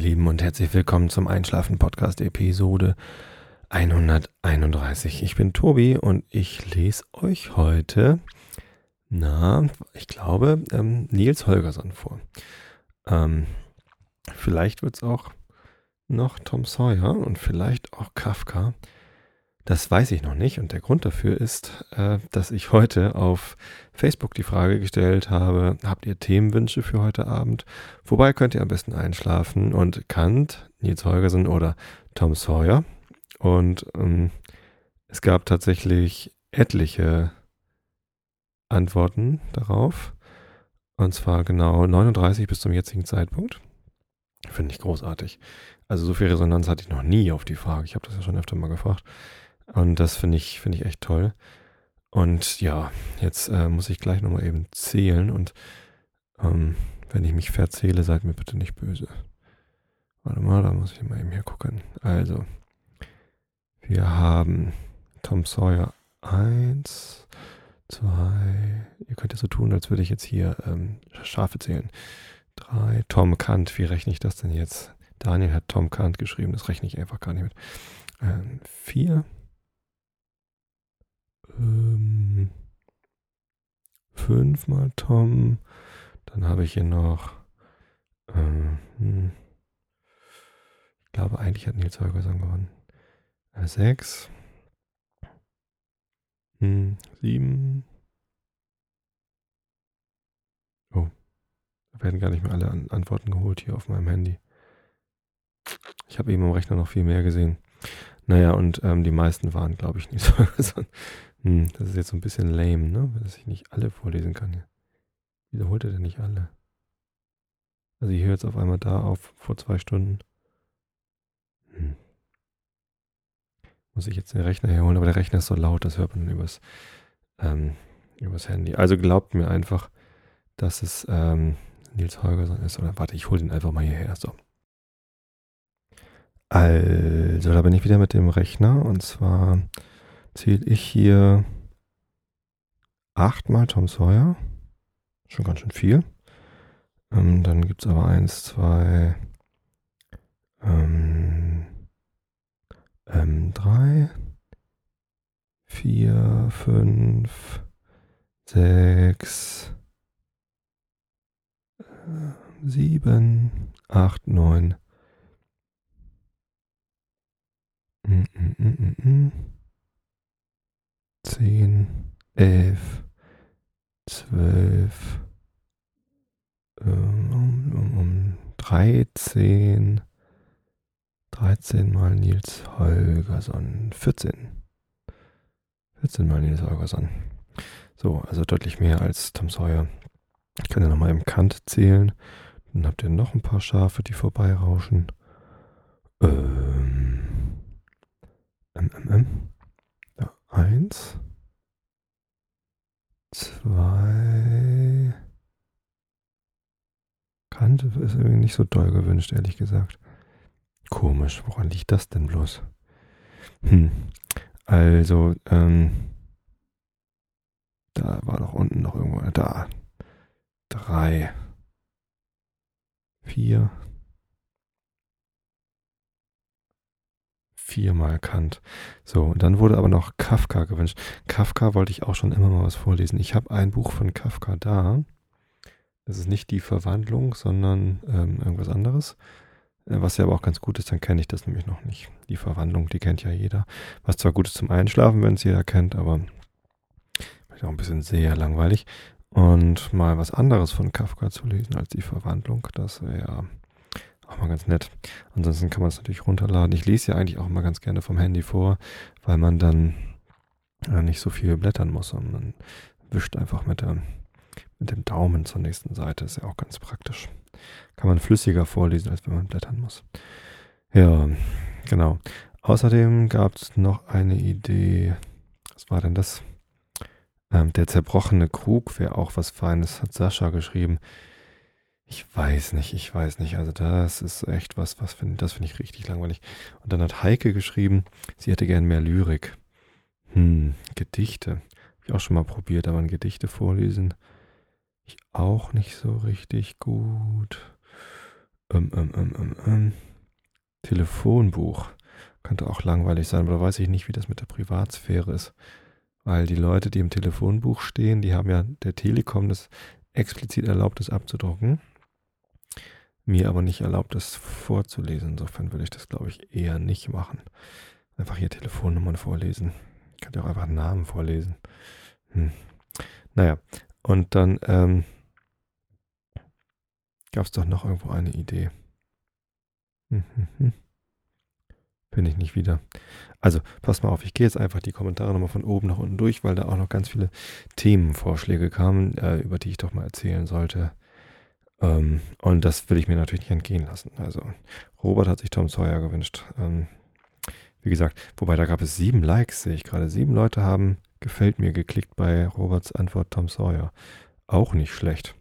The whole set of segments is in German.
Lieben, und herzlich willkommen zum Einschlafen-Podcast Episode 131. Ich bin Tobi und ich lese euch heute, ich glaube, Niels Holgersson vor. Vielleicht wird es auch noch Tom Sawyer und vielleicht auch Kafka. Das weiß ich noch nicht, und der Grund dafür ist, dass ich heute auf Facebook die Frage gestellt habe: Habt ihr Themenwünsche für heute Abend? Wobei könnt ihr am besten einschlafen? Und Kant, Niels Holgersen oder Tom Sawyer. Und es gab tatsächlich etliche Antworten darauf. Und zwar genau 39 bis zum jetzigen Zeitpunkt. Finde ich großartig. Also so viel Resonanz hatte ich noch nie auf die Frage. Ich habe das ja schon öfter mal gefragt. Und das finde ich echt toll. Und ja, jetzt muss ich gleich nochmal eben zählen. Und wenn ich mich verzähle, seid mir bitte nicht böse. Warte mal, da muss ich mal eben hier gucken. Also, wir haben Tom Sawyer 1, 2, ihr könnt ja so tun, als würde ich jetzt hier Schafe zählen. 3, Tom Kant, wie rechne ich das denn jetzt? Daniel hat Tom Kant geschrieben, das rechne ich einfach gar nicht mit. 4, 5 mal Tom. Dann habe ich hier noch, ich glaube, eigentlich hat Niels Holgersson gewonnen. 6, 7. Oh, da werden gar nicht mehr alle Antworten geholt hier auf meinem Handy. Ich habe eben am Rechner noch viel mehr gesehen. Naja, und die meisten waren, glaube ich, Niels Holgersson. Das ist jetzt so ein bisschen lame, ne? Dass ich nicht alle vorlesen kann hier. Wieso holt er denn nicht alle? Also ich höre jetzt auf einmal da auf vor 2 Stunden. Muss ich jetzt den Rechner herholen, aber der Rechner ist so laut, das hört man übers Handy. Also glaubt mir einfach, dass es Niels Holgersson ist. Oder warte, ich hole den einfach mal hierher. So. Also, da bin ich wieder mit dem Rechner, und zwar zähle ich hier 8 mal Tom Sawyer. Schon ganz schön viel. Dann gibt es aber 1, 2, 3, 4, 5, 6, 7, 8, 9. 10, 11, 12, 13 mal Niels Holgersson, 14 mal Niels Holgersson. So, also deutlich mehr als Tom Sawyer. Ich kann ja nochmal im Kant zählen. Dann habt ihr noch ein paar Schafe, die vorbeirauschen. Ja, 1, 2. Kant ist irgendwie nicht so doll gewünscht, ehrlich gesagt. Komisch, woran liegt das denn bloß? Also, da war doch unten noch irgendwo, da. 3, 4. 4 mal Kant. So, und dann wurde aber noch Kafka gewünscht. Kafka wollte ich auch schon immer mal was vorlesen. Ich habe ein Buch von Kafka da. Das ist nicht die Verwandlung, sondern irgendwas anderes. Was ja aber auch ganz gut ist, dann kenne ich das nämlich noch nicht. Die Verwandlung, die kennt ja jeder. Was zwar gut ist zum Einschlafen, wenn es jeder kennt, aber vielleicht auch ein bisschen sehr langweilig. Und mal was anderes von Kafka zu lesen als die Verwandlung, das wäre ja auch mal ganz nett. Ansonsten kann man es natürlich runterladen. Ich lese ja eigentlich auch immer ganz gerne vom Handy vor, weil man dann nicht so viel blättern muss, sondern man wischt einfach mit dem Daumen zur nächsten Seite. Ist ja auch ganz praktisch. Kann man flüssiger vorlesen, als wenn man blättern muss. Ja, genau. Außerdem gab es noch eine Idee. Was war denn das? Der zerbrochene Krug wäre auch was Feines, hat Sascha geschrieben. Ich weiß nicht. Also das ist echt das finde ich richtig langweilig. Und dann hat Heike geschrieben, sie hätte gern mehr Lyrik. Gedichte. Habe ich auch schon mal probiert, aber ein Gedichte vorlesen ich auch nicht so richtig gut. Telefonbuch. Könnte auch langweilig sein, aber da weiß ich nicht, wie das mit der Privatsphäre ist. Weil die Leute, die im Telefonbuch stehen, die haben ja der Telekom das explizit erlaubt, das abzudrucken. Mir aber nicht erlaubt, das vorzulesen. Insofern würde ich das, glaube ich, eher nicht machen. Einfach hier Telefonnummern vorlesen. Ich könnte auch einfach Namen vorlesen. Naja, und dann gab es doch noch irgendwo eine Idee. Finde ich nicht wieder. Also, passt mal auf, ich gehe jetzt einfach die Kommentare nochmal von oben nach unten durch, weil da auch noch ganz viele Themenvorschläge kamen, über die ich doch mal erzählen sollte. Und das will ich mir natürlich nicht entgehen lassen. Also, Robert hat sich Tom Sawyer gewünscht. Wie gesagt, wobei da gab es 7 Likes, sehe ich gerade. 7 Leute haben gefällt mir geklickt bei Roberts Antwort Tom Sawyer. Auch nicht schlecht.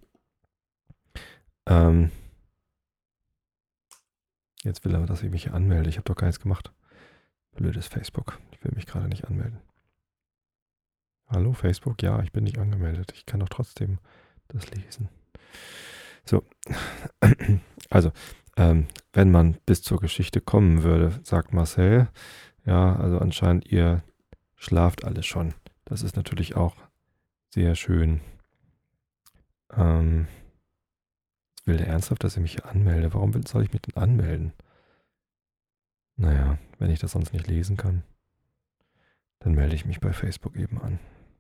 Jetzt will er, dass ich mich hier anmelde. Ich habe doch gar nichts gemacht. Blödes Facebook. Ich will mich gerade nicht anmelden. Hallo Facebook? Ja, ich bin nicht angemeldet. Ich kann doch trotzdem das lesen. So. Also, wenn man bis zur Geschichte kommen würde, sagt Marcel, ja, also anscheinend ihr schlaft alle schon. Das ist natürlich auch sehr schön. Will der ernsthaft, dass ich mich hier anmelde? Warum soll ich mich denn anmelden? Naja, wenn ich das sonst nicht lesen kann, dann melde ich mich bei Facebook eben an.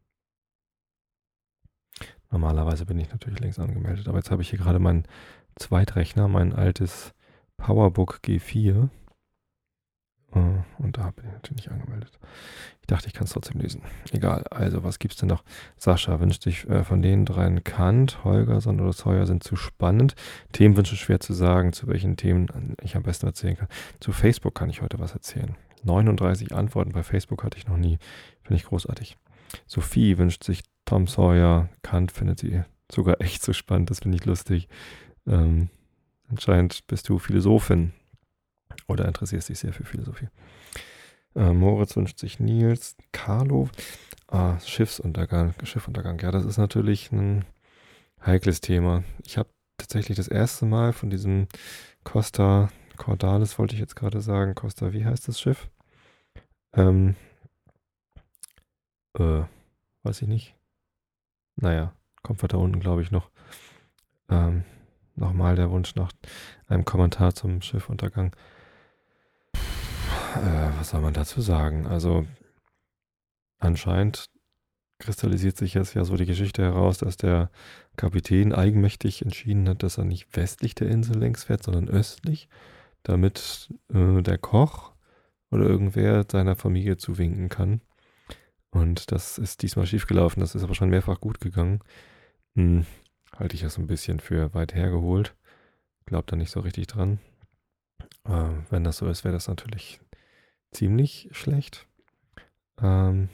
Normalerweise bin ich natürlich längst angemeldet, aber jetzt habe ich hier gerade meinen Zweitrechner, mein altes PowerBook G4. Und da bin ich natürlich nicht angemeldet. Ich dachte, ich kann es trotzdem lesen. Egal, also was gibt's denn noch? Sascha wünscht sich von den 3 Kant, Holgerson oder Sawyer sind zu spannend. Themenwünsche schwer zu sagen, zu welchen Themen ich am besten erzählen kann. Zu Facebook kann ich heute was erzählen. 39 Antworten bei Facebook hatte ich noch nie. Finde ich großartig. Sophie wünscht sich Tom Sawyer. Kant findet sie sogar echt so spannend. Das finde ich lustig. Anscheinend bist du Philosophin. Oder interessierst dich sehr für Philosophie. Moritz wünscht sich Nils. Carlo. Schiffsuntergang. Ja, das ist natürlich ein heikles Thema. Ich habe tatsächlich das erste Mal von diesem Costa Cordalis, wollte ich jetzt gerade sagen. Costa, wie heißt das Schiff? Weiß ich nicht. Naja, kommt weiter unten, glaube ich, noch. Nochmal der Wunsch nach einem Kommentar zum Schiffuntergang. Was soll man dazu sagen? Also anscheinend kristallisiert sich jetzt ja so die Geschichte heraus, dass der Kapitän eigenmächtig entschieden hat, dass er nicht westlich der Insel längs fährt, sondern östlich, damit der Koch oder irgendwer seiner Familie zuwinken kann. Und das ist diesmal schiefgelaufen. Das ist aber schon mehrfach gut gegangen. Halte ich das ein bisschen für weit hergeholt. Glaub da nicht so richtig dran. Wenn das so ist, wäre das natürlich ziemlich schlecht. Ja,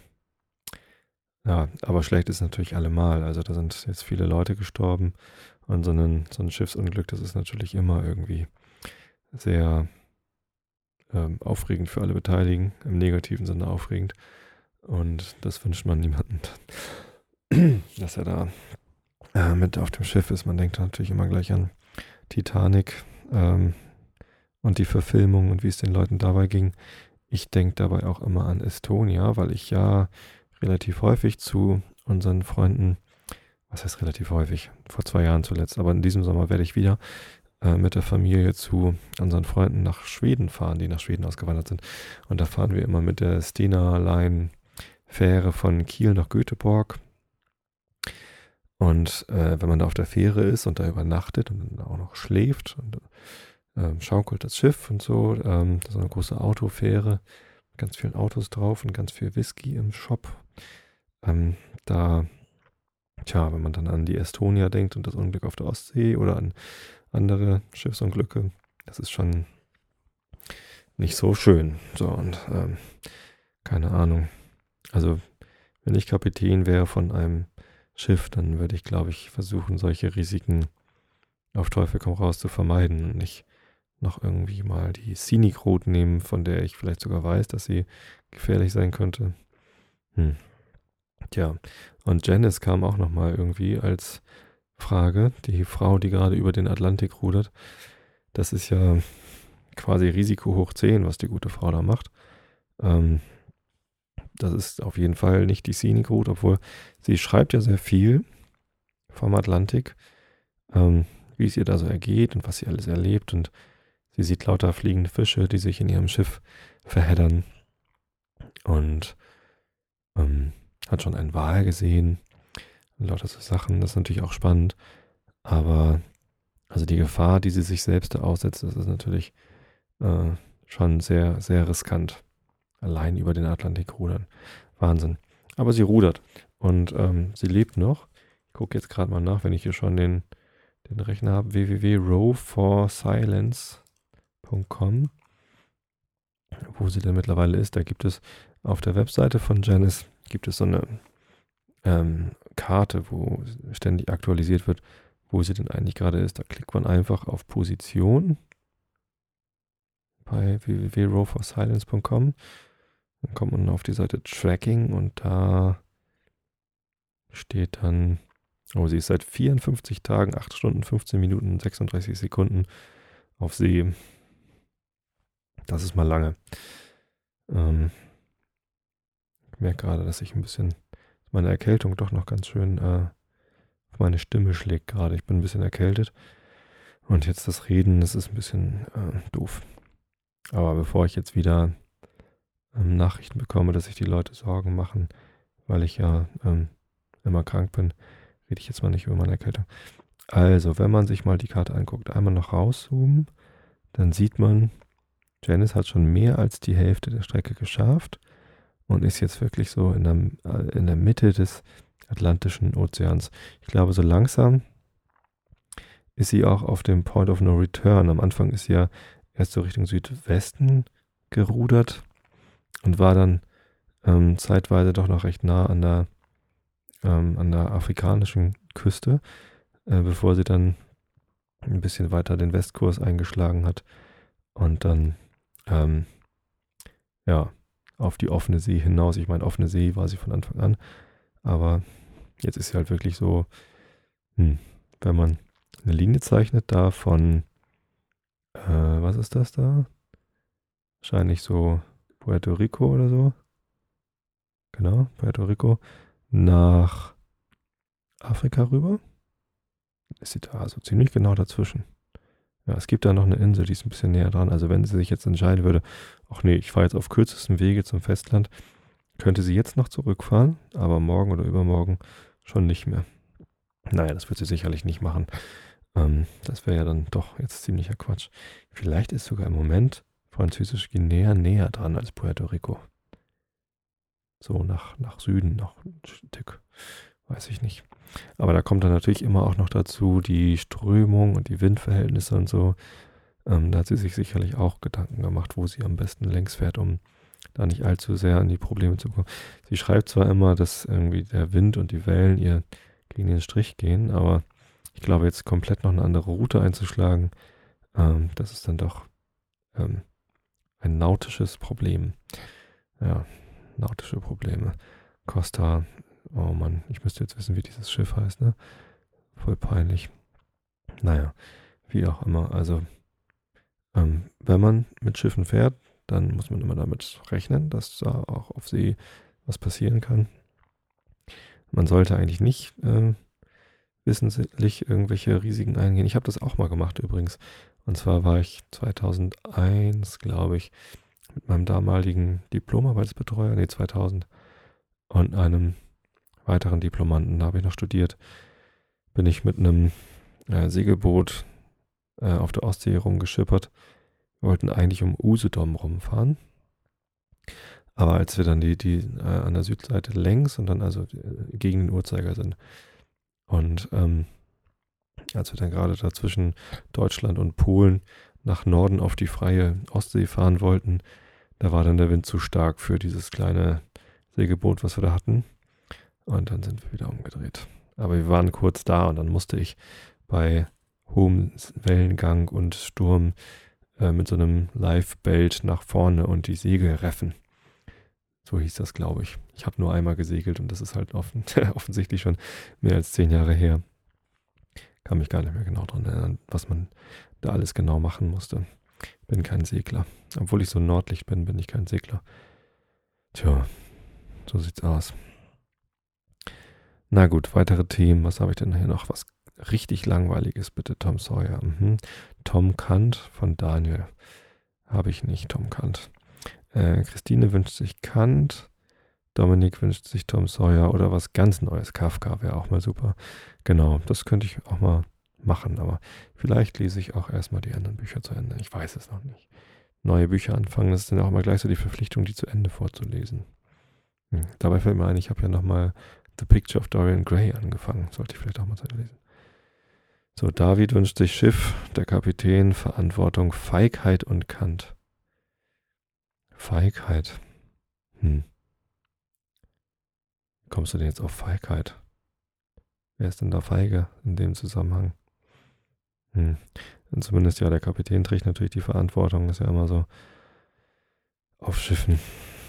aber schlecht ist natürlich allemal. Also da sind jetzt viele Leute gestorben und so ein Schiffsunglück, das ist natürlich immer irgendwie sehr aufregend für alle Beteiligten, im negativen Sinne aufregend. Und das wünscht man niemandem, dass er da mit auf dem Schiff ist. Man denkt natürlich immer gleich an Titanic und die Verfilmung und wie es den Leuten dabei ging. Ich denke dabei auch immer an Estonia, weil ich ja relativ häufig zu unseren Freunden, was heißt relativ häufig, vor 2 Jahren zuletzt, aber in diesem Sommer werde ich wieder mit der Familie zu unseren Freunden nach Schweden fahren, die nach Schweden ausgewandert sind. Und da fahren wir immer mit der Stena Line Fähre von Kiel nach Göteborg. Und wenn man da auf der Fähre ist und da übernachtet und dann auch noch schläft und schaukelt das Schiff und so, das ist eine große Autofähre, mit ganz vielen Autos drauf und ganz viel Whisky im Shop. Wenn man dann an die Estonia denkt und das Unglück auf der Ostsee oder an andere Schiffsunglücke, das ist schon nicht so schön. So, und keine Ahnung. Also, wenn ich Kapitän wäre von einem Schiff, dann würde ich, glaube ich, versuchen, solche Risiken auf Teufel komm raus zu vermeiden und nicht noch irgendwie mal die Scenic Route nehmen, von der ich vielleicht sogar weiß, dass sie gefährlich sein könnte. Tja, und Janice kam auch nochmal irgendwie als Frage, die Frau, die gerade über den Atlantik rudert. das ist ja quasi Risiko hoch 10, was die gute Frau da macht. Das ist auf jeden Fall nicht die Scenic Route, obwohl sie schreibt ja sehr viel vom Atlantik, wie es ihr da so ergeht und was sie alles erlebt. Und sie sieht lauter fliegende Fische, die sich in ihrem Schiff verheddern. Und hat schon einen Wal gesehen. Und lauter so Sachen, das ist natürlich auch spannend. Aber also die Gefahr, die sie sich selbst da aussetzt, das ist natürlich schon sehr, sehr riskant. Allein über den Atlantik rudern. Wahnsinn. Aber sie rudert und sie lebt noch. Ich gucke jetzt gerade mal nach, wenn ich hier schon den Rechner habe. www.rowforsilence.com, wo sie denn mittlerweile ist. Da gibt es auf der Webseite von Janice gibt es so eine Karte, wo ständig aktualisiert wird, wo sie denn eigentlich gerade ist. Da klickt man einfach auf Position bei www.rowforsilence.com. Dann kommt man auf die Seite Tracking und da steht dann, sie ist seit 54 Tagen, 8 Stunden, 15 Minuten, 36 Sekunden auf See. Das ist mal lange. Ich merke gerade, dass ich meine Erkältung doch noch ganz schön auf meine Stimme schlägt gerade. Ich bin ein bisschen erkältet und jetzt das Reden, das ist ein bisschen doof. Aber bevor ich jetzt wieder Nachrichten bekomme, dass sich die Leute Sorgen machen, weil ich ja immer krank bin, rede ich jetzt mal nicht über meine Erkältung. Also, wenn man sich mal die Karte anguckt, einmal noch rauszoomen, dann sieht man, Janice hat schon mehr als die Hälfte der Strecke geschafft und ist jetzt wirklich so in der Mitte des Atlantischen Ozeans. Ich glaube, so langsam ist sie auch auf dem Point of No Return. Am Anfang ist sie ja erst so Richtung Südwesten gerudert und war dann zeitweise doch noch recht nah an der afrikanischen Küste, bevor sie dann ein bisschen weiter den Westkurs eingeschlagen hat und dann auf die offene See hinaus. Ich meine, offene See war sie von Anfang an, aber jetzt ist sie halt wirklich so, wenn man eine Linie zeichnet, da von, was ist das da? Wahrscheinlich so Puerto Rico oder so. Genau, Puerto Rico nach Afrika rüber. Ist sie da also ziemlich genau dazwischen. Ja, es gibt da noch eine Insel, die ist ein bisschen näher dran. Also wenn sie sich jetzt entscheiden würde, ach nee, ich fahre jetzt auf kürzestem Wege zum Festland, könnte sie jetzt noch zurückfahren, aber morgen oder übermorgen schon nicht mehr. Naja, das wird sie sicherlich nicht machen. Das wäre ja dann doch jetzt ziemlicher Quatsch. Vielleicht ist sogar im Moment Französisch-Guinea näher dran als Puerto Rico. So nach Süden noch ein Stück. Weiß ich nicht. Aber da kommt dann natürlich immer auch noch dazu die Strömung und die Windverhältnisse und so. Da hat sie sich sicherlich auch Gedanken gemacht, wo sie am besten längs fährt, um da nicht allzu sehr an die Probleme zu kommen. Sie schreibt zwar immer, dass irgendwie der Wind und die Wellen ihr gegen den Strich gehen, aber ich glaube, jetzt komplett noch eine andere Route einzuschlagen, das ist dann doch ein nautisches Problem. Ja, nautische Probleme. Costa, oh Mann, ich müsste jetzt wissen, wie dieses Schiff heißt, ne? Voll peinlich. Naja, wie auch immer. Also, wenn man mit Schiffen fährt, dann muss man immer damit rechnen, dass da auch auf See was passieren kann. Man sollte eigentlich nicht wissentlich irgendwelche Risiken eingehen. Ich habe das auch mal gemacht übrigens. Und zwar war ich 2001, glaube ich, mit meinem damaligen Diplomarbeitsbetreuer, 2000, und einem weiteren Diplomanten, da habe ich noch studiert, bin ich mit einem Segelboot auf der Ostsee rumgeschippert. Wir wollten eigentlich um Usedom rumfahren. Aber als wir dann die an der Südseite längs und dann also gegen den Uhrzeigersinn und als wir dann gerade da zwischen Deutschland und Polen nach Norden auf die freie Ostsee fahren wollten, da war dann der Wind zu stark für dieses kleine Segelboot, was wir da hatten. Und dann sind wir wieder umgedreht. Aber wir waren kurz da und dann musste ich bei hohem Wellengang und Sturm mit so einem Lifebelt nach vorne und die Segel reffen. So hieß das, glaube ich. Ich habe nur einmal gesegelt und das ist halt offensichtlich schon mehr als 10 Jahre her. Kann mich gar nicht mehr genau daran erinnern, was man da alles genau machen musste. Bin kein Segler. Obwohl ich so Nordlicht bin, bin ich kein Segler. Tja, so sieht's aus. Na gut, weitere Themen. Was habe ich denn hier noch? Was richtig langweiliges, bitte, Tom Sawyer. Tom Kant von Daniel. Habe ich nicht, Tom Kant. Christine wünscht sich Kant. Dominik wünscht sich Tom Sawyer oder was ganz Neues. Kafka wäre auch mal super. Genau, das könnte ich auch mal machen, aber vielleicht lese ich auch erstmal die anderen Bücher zu Ende. Ich weiß es noch nicht. Neue Bücher anfangen, das ist dann auch immer gleich so die Verpflichtung, die zu Ende vorzulesen. Dabei fällt mir ein, ich habe ja nochmal The Picture of Dorian Gray angefangen. Sollte ich vielleicht auch mal zu Ende lesen. So, David wünscht sich Schiff, der Kapitän, Verantwortung, Feigheit und Kant. Feigheit. Wie kommst du denn jetzt auf Feigheit? Wer ist denn da feige in dem Zusammenhang? Und zumindest ja, der Kapitän trägt natürlich die Verantwortung, das ist ja immer so auf Schiffen.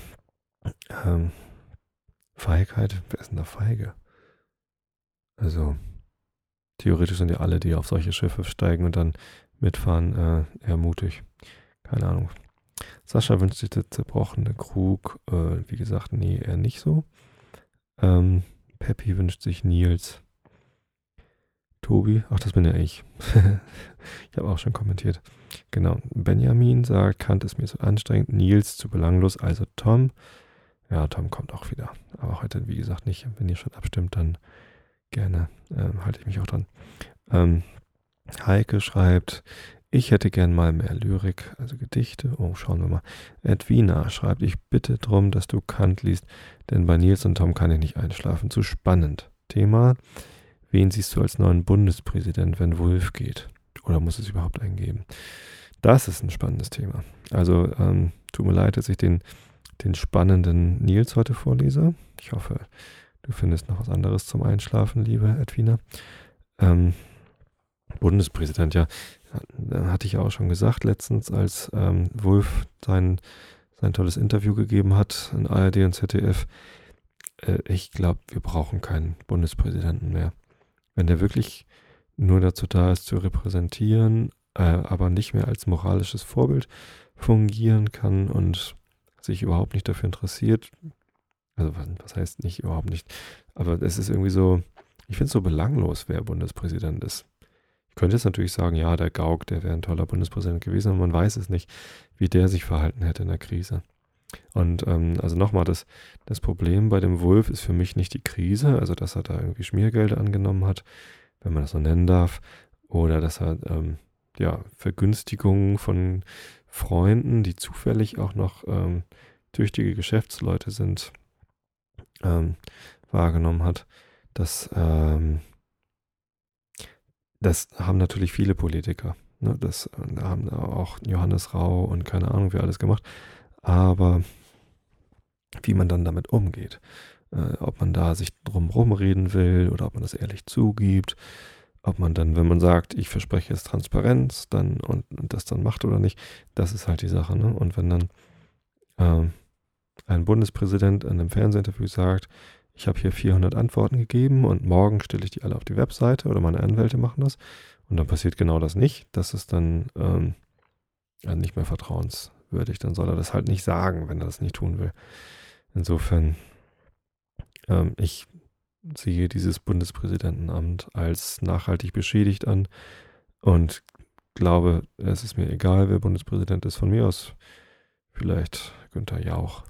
Feigheit, wer ist denn da feige? Also, theoretisch sind ja alle, die auf solche Schiffe steigen und dann mitfahren, eher mutig. Keine Ahnung. Sascha wünscht sich der zerbrochene Krug. Wie gesagt, nee, eher nicht so. Peppi wünscht sich Nils. Tobi, ach, das bin ja ich. Ich habe auch schon kommentiert. Genau. Benjamin sagt, Kant ist mir zu anstrengend, Nils zu belanglos, also Tom. Ja, Tom kommt auch wieder. Aber heute, wie gesagt, nicht. Wenn ihr schon abstimmt, dann gerne. Halte ich mich auch dran. Heike schreibt, ich hätte gern mal mehr Lyrik, also Gedichte. Oh, schauen wir mal. Edwina schreibt, ich bitte drum, dass du Kant liest, denn bei Nils und Tom kann ich nicht einschlafen. Zu spannend. Thema, wen siehst du als neuen Bundespräsident, wenn Wulff geht? Oder muss es überhaupt einen geben? Das ist ein spannendes Thema. Also, tut mir leid, dass ich den spannenden Nils heute vorlese. Ich hoffe, du findest noch was anderes zum Einschlafen, liebe Edwina. Bundespräsident, ja, hatte ich ja auch schon gesagt letztens, als Wulff sein tolles Interview gegeben hat in ARD und ZDF. Ich glaube, wir brauchen keinen Bundespräsidenten mehr. Wenn der wirklich nur dazu da ist, zu repräsentieren, aber nicht mehr als moralisches Vorbild fungieren kann und sich überhaupt nicht dafür interessiert. Also was heißt nicht, überhaupt nicht. Aber es ist irgendwie so, ich finde es so belanglos, wer Bundespräsident ist. Ich könnte jetzt natürlich sagen, ja, der Gauck, der wäre ein toller Bundespräsident gewesen, aber man weiß es nicht, wie der sich verhalten hätte in der Krise. Und also nochmal, das Problem bei dem Wulff ist für mich nicht die Krise, also dass er da irgendwie Schmiergelder angenommen hat, wenn man das so nennen darf, oder dass er Vergünstigungen von Freunden, die zufällig auch noch tüchtige Geschäftsleute sind, wahrgenommen hat. Das haben natürlich viele Politiker. Ne? Das haben auch Johannes Rau und keine Ahnung, wer alles gemacht. Aber wie man dann damit umgeht, ob man da sich drumherum reden will oder ob man das ehrlich zugibt, ob man dann, wenn man sagt, ich verspreche jetzt Transparenz, dann und das dann macht oder nicht, das ist halt die Sache. Ne? Und wenn dann ein Bundespräsident in einem Fernsehinterview sagt, ich habe hier 400 Antworten gegeben und morgen stelle ich die alle auf die Webseite oder meine Anwälte machen das und dann passiert genau das nicht, das ist dann nicht mehr vertrauenswürdig. Dann soll er das halt nicht sagen, wenn er das nicht tun will. Insofern, ich sehe dieses Bundespräsidentenamt als nachhaltig beschädigt an und glaube, es ist mir egal, wer Bundespräsident ist. Von mir aus vielleicht Günther Jauch.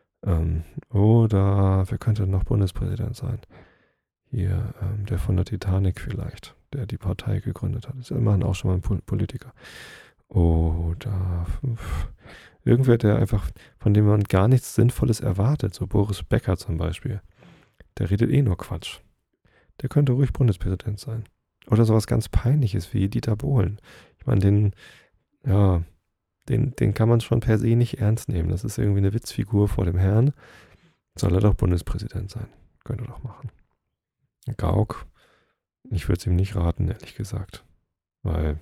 Oder wer könnte noch Bundespräsident sein? Hier, der von der Titanic vielleicht, der die Partei gegründet hat. Ist ja immerhin auch schon mal ein Politiker. Oder irgendwer, der einfach, von dem man gar nichts Sinnvolles erwartet, so Boris Becker zum Beispiel. Der redet eh nur Quatsch. Der könnte ruhig Bundespräsident sein. Oder sowas ganz Peinliches wie Dieter Bohlen. Ich meine, den kann man schon per se nicht ernst nehmen. Das ist irgendwie eine Witzfigur vor dem Herrn. Soll er doch Bundespräsident sein. Könnte er doch machen. Gauck, ich würde es ihm nicht raten, ehrlich gesagt. Weil,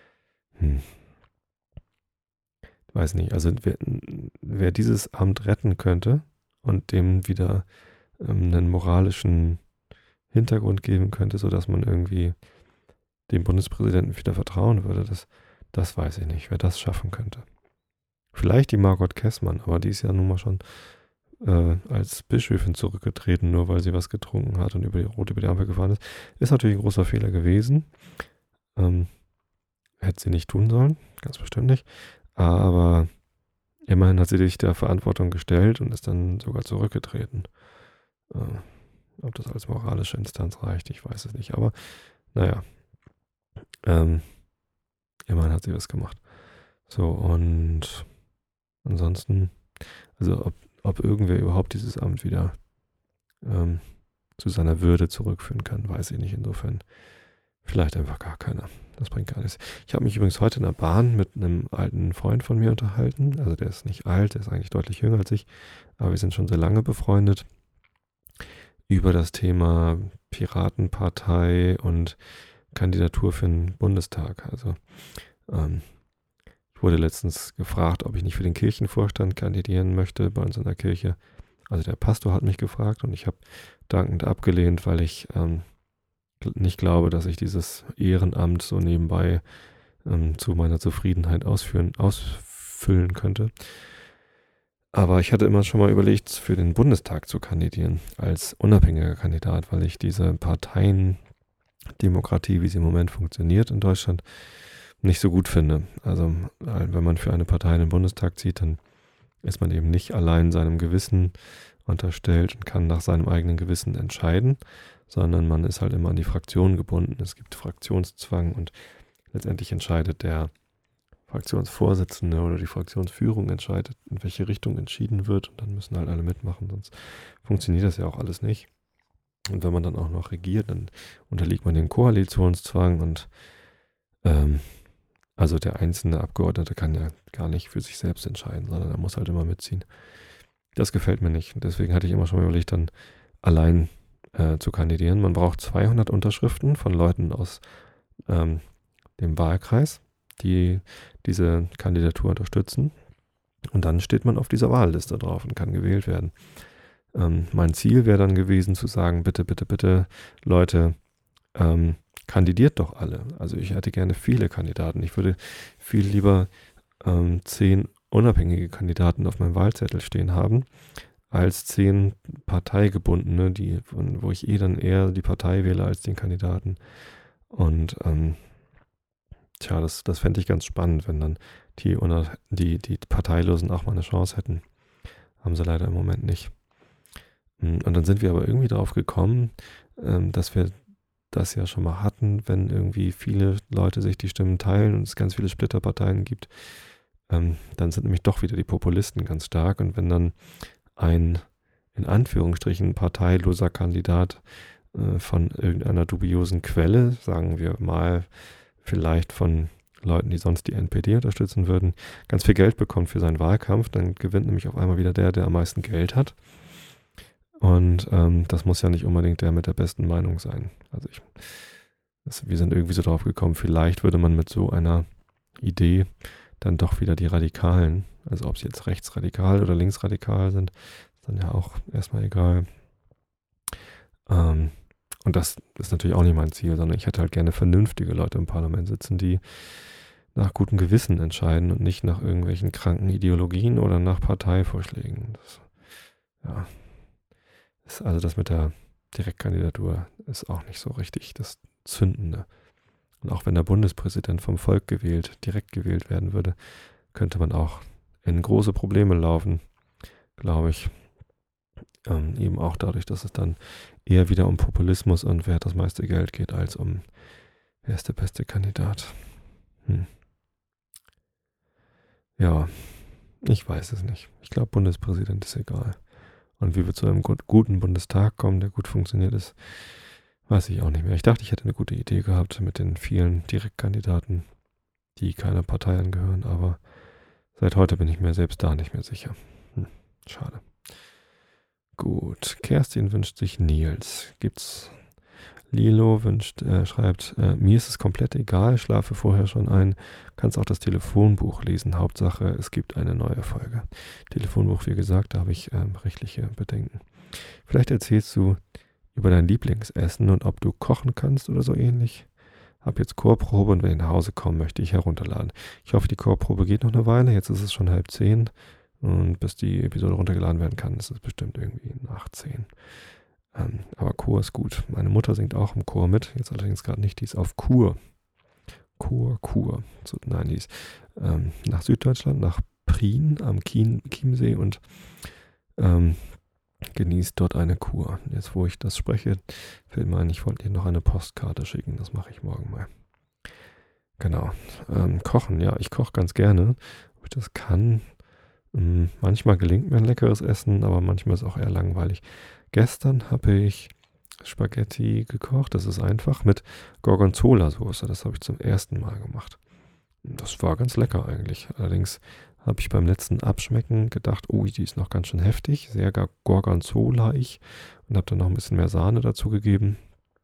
weiß nicht, also wer dieses Amt retten könnte und dem wieder einen moralischen Hintergrund geben könnte, sodass man irgendwie dem Bundespräsidenten wieder vertrauen würde, Das weiß ich nicht, wer das schaffen könnte. Vielleicht die Margot Kessmann, aber die ist ja nun mal schon als Bischöfin zurückgetreten, nur weil sie was getrunken hat und rot über die Ampel gefahren ist. Ist natürlich ein großer Fehler gewesen. Hätte sie nicht tun sollen, ganz bestimmt nicht. Aber immerhin hat sie sich der Verantwortung gestellt und ist dann sogar zurückgetreten. Ob das als moralische Instanz reicht, ich weiß es nicht. Aber naja, immerhin hat sie das gemacht. So, und ansonsten, also ob irgendwer überhaupt dieses Amt wieder zu seiner Würde zurückführen kann, weiß ich nicht. Insofern vielleicht einfach gar keiner. Das bringt gar nichts. Ich habe mich übrigens heute in der Bahn mit einem alten Freund von mir unterhalten. Also der ist nicht alt, der ist eigentlich deutlich jünger als ich, aber wir sind schon sehr lange befreundet. Über das Thema Piratenpartei und Kandidatur für den Bundestag. Also ich wurde letztens gefragt, ob ich nicht für den Kirchenvorstand kandidieren möchte bei uns in der Kirche. Also der Pastor hat mich gefragt und ich habe dankend abgelehnt, weil ich nicht glaube, dass ich dieses Ehrenamt so nebenbei zu meiner Zufriedenheit ausfüllen könnte. Aber ich hatte immer schon mal überlegt, für den Bundestag zu kandidieren, als unabhängiger Kandidat, weil ich diese Parteiendemokratie, wie sie im Moment funktioniert in Deutschland, nicht so gut finde. Also wenn man für eine Partei in den Bundestag zieht, dann ist man eben nicht allein seinem Gewissen unterstellt und kann nach seinem eigenen Gewissen entscheiden, sondern man ist halt immer an die Fraktion gebunden. Es gibt Fraktionszwang und letztendlich entscheidet der Fraktionsvorsitzende oder die Fraktionsführung entscheidet, in welche Richtung entschieden wird und dann müssen halt alle mitmachen, sonst funktioniert das ja auch alles nicht. Und wenn man dann auch noch regiert, dann unterliegt man dem Koalitionszwang und also der einzelne Abgeordnete kann ja gar nicht für sich selbst entscheiden, sondern er muss halt immer mitziehen. Das gefällt mir nicht. Und deswegen hatte ich immer schon mal überlegt, dann allein zu kandidieren. Man braucht 200 Unterschriften von Leuten aus dem Wahlkreis, die diese Kandidatur unterstützen. Und dann steht man auf dieser Wahlliste drauf und kann gewählt werden. Mein Ziel wäre dann gewesen zu sagen, bitte, bitte, bitte, Leute, kandidiert doch alle. Also ich hätte gerne viele Kandidaten. Ich würde viel lieber 10 unabhängige Kandidaten auf meinem Wahlzettel stehen haben, als 10 parteigebundene, wo ich dann eher die Partei wähle als den Kandidaten. Und das fände ich ganz spannend, wenn dann die Parteilosen auch mal eine Chance hätten. Haben sie leider im Moment nicht. Und dann sind wir aber irgendwie drauf gekommen, dass wir das ja schon mal hatten, wenn irgendwie viele Leute sich die Stimmen teilen und es ganz viele Splitterparteien gibt, dann sind nämlich doch wieder die Populisten ganz stark. Und wenn dann ein, in Anführungsstrichen, parteiloser Kandidat von irgendeiner dubiosen Quelle, sagen wir mal vielleicht von Leuten, die sonst die NPD unterstützen würden, ganz viel Geld bekommt für seinen Wahlkampf, dann gewinnt nämlich auf einmal wieder der am meisten Geld hat. Und das muss ja nicht unbedingt der mit der besten Meinung sein. Also wir sind irgendwie so drauf gekommen, vielleicht würde man mit so einer Idee dann doch wieder die Radikalen, also ob sie jetzt rechtsradikal oder linksradikal sind, ist dann ja auch erstmal egal. Und das ist natürlich auch nicht mein Ziel, sondern ich hätte halt gerne vernünftige Leute im Parlament sitzen, die nach gutem Gewissen entscheiden und nicht nach irgendwelchen kranken Ideologien oder nach Parteivorschlägen. Also das mit der Direktkandidatur ist auch nicht so richtig das Zündende. Und auch wenn der Bundespräsident vom Volk direkt gewählt werden würde, könnte man auch in große Probleme laufen, glaube ich. Eben auch dadurch, dass es dann eher wieder um Populismus und wer hat das meiste Geld geht, als um wer ist der beste Kandidat. Ja, ich weiß es nicht. Ich glaube, Bundespräsident ist egal. Und wie wir zu einem guten Bundestag kommen, der gut funktioniert ist, weiß ich auch nicht mehr. Ich dachte, ich hätte eine gute Idee gehabt mit den vielen Direktkandidaten, die keiner Partei angehören, aber seit heute bin ich mir selbst da nicht mehr sicher. Schade. Gut, Kerstin wünscht sich Nils. Lilo schreibt, mir ist es komplett egal, schlafe vorher schon ein, kannst auch das Telefonbuch lesen, Hauptsache es gibt eine neue Folge. Telefonbuch, wie gesagt, da habe ich rechtliche Bedenken. Vielleicht erzählst du über dein Lieblingsessen und ob du kochen kannst oder so ähnlich. habe jetzt Chorprobe und wenn ich nach Hause komme, möchte ich herunterladen. Ich hoffe, die Chorprobe geht noch eine Weile. Jetzt ist es schon 9:30 und bis die Episode runtergeladen werden kann, ist es bestimmt irgendwie nach 10. Aber Chor ist gut. Meine Mutter singt auch im Chor mit. Jetzt allerdings gerade nicht. Die ist auf Kur. Kur. So, nein, die ist nach Süddeutschland, nach Prien am Chiemsee und genießt dort eine Kur. Jetzt, wo ich das spreche, fällt mir ein, ich wollte ihr noch eine Postkarte schicken. Das mache ich morgen mal. Genau. Kochen, ja, ich koche ganz gerne. Ob ich das kann. Manchmal gelingt mir ein leckeres Essen, aber manchmal ist es auch eher langweilig. Gestern habe ich Spaghetti gekocht. Das ist einfach mit Gorgonzola-Soße. Das habe ich zum ersten Mal gemacht. Das war ganz lecker eigentlich. Allerdings habe ich beim letzten Abschmecken gedacht, oh, die ist noch ganz schön heftig, sehr Gorgonzola-ig und habe dann noch ein bisschen mehr Sahne dazu gegeben.